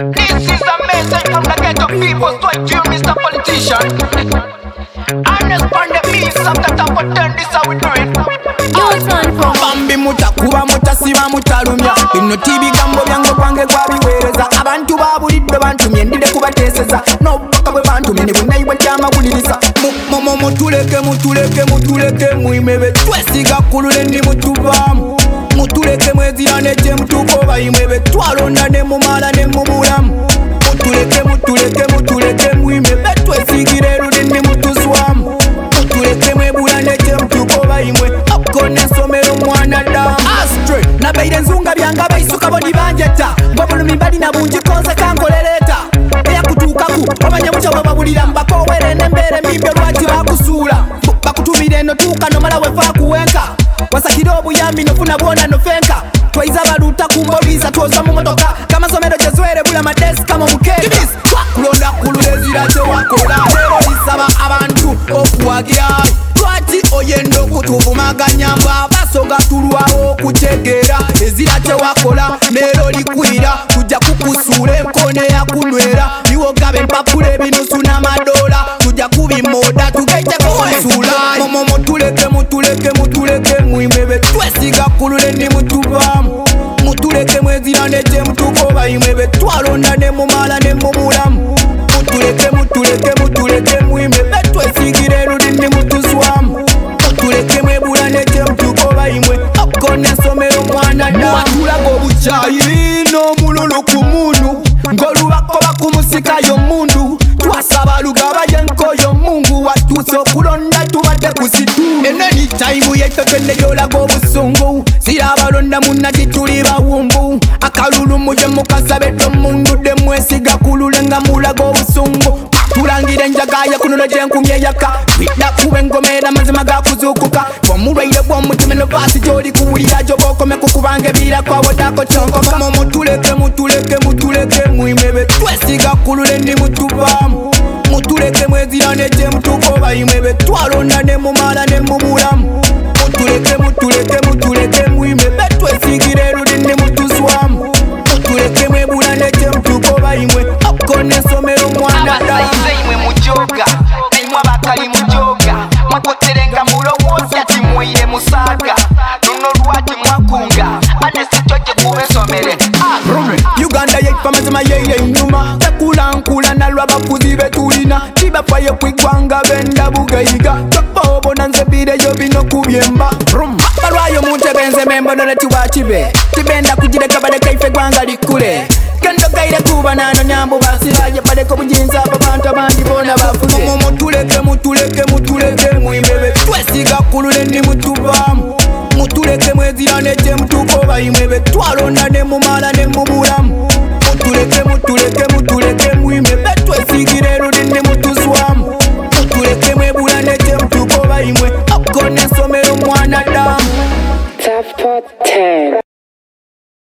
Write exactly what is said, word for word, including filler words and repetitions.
This is a message from the ghetto people to you, Mister Politician. I respond the beats of the top of ten, this how we do it. Bambi mutakuba mutasiba mutalumya bino tibigambo byange kwange kwabiweereza abantu babulidde bantumye ndide kubateeseza n'obubaka bwe bantumye ne bwennayi bwe kyamawuliriza momo mutuleke mutuleke mutuleke mwimebe twesiga kulule ndi mutuvaamu mutuleke mwezira nekye mutuko bayimwebe twalonda ne mumala ne mubulamu mutuleke mutuleke mutuleke mwimebe twesigire erudi ndi mutuswamu mutuleke mwebula nekye mutuko bayimwe akone somero mwana da astre nabeire nzunga byanga bayisuka bodi banjeta ngobulumi bali na bungi konse kankolereta eyakutuukaku omanya mutya bwe babulira mbakowere n'embeere mbimbe lwaki bakusuula bakutumira eno tuuka nomala wefa kuwenka wasakira obuyambi nofuna bwona nofenka twayiza baluta kumboliza twoza mu motoka kamasomero gyezwere bula madesika mu mukeka kulonda kululezira kyewakola lero lisaba abantu okuwagira lwaki oyenda okutuvumaganya bw'abasoga tulwawo okukyegera ezira kyewakola leero likwira tujja kukusuula enkone yakunywera biwogabe empapula ebinusu n'amadoola tujja kubimoda tugejjeko osuula momo mutuleke mutuleke mutuleke mwimebe twesiga kulule ndi mutuvaamu mutuleke mwezira nekye mutuko bayimwebe twalonda ne mumala ne mubulamu mutuleke mutuleke mutuleke mwimebe twesigire erudi ndi mutuswamu mutuleke mwebula nekye mutuko bayimwe akone somero mwana da mwatulaga obukyayi n'omululu ku mundu ng'olubako bakumusikayo mundu twasaba lugaba yenkoyo mungu watuuse okulonda tubadde kusitu eneni tayimu yeitotende lyolaga obusungu sirabalonda munnati tuli bawumbu akalulu muje mukasabedde omundu de mwesiga kulule nga mulaga obusungu tulangire enjagaye kunulo gyenkumye yaka twidda kuba engomera mazima gakuzuukuka omulwaire bw'omutima enovaasi gy'oli kuwulira gy'oba kukubanga ebiira kwawodako kyonkoka momo mutuleke mutuleke mutuleke mwimebe twesiga kulule ndi mutuvaamu mutuleke mwezira nekye mutuko bayimwebe twalonda ne mumala ne mubulamu mutuleke mutuleke mutuleke mwimebe twesigire erudi ndi mutuswamu mutuleke mwebula nekye mutuko bayimwe akone somero mwana da imwe mujoga naimwe abakali mujoga mwakoterenga mulowooza timwire musaga luno lwati mwakunga anesitoje kubesomere Uganda yeifa mazima yeire inyuma tekulankula nalwabafuzi betulina tibafayo kwigwanga benda bugayiga tokobona nze bireyo bino kubyemba balwayo muntebenze membonole tiwakibe tibenda kugireka baleka ife gwanga likule kendogaire kuba nano nyambu basiraye baleka obuyinza abo bantu abandi bona bafuze mutuleke mutuleke mutuleke mwimebe twesiga kulule ndi mutuvaamu mutuleke mwezira nekye mutuko bayimwebe twalonda ne mumala ne mubulamu mutuleke mutuleke mutuleke mwimebe twesigire erudi ndi mutuswamu mutuleke mwebula nekye mutuko bayimwe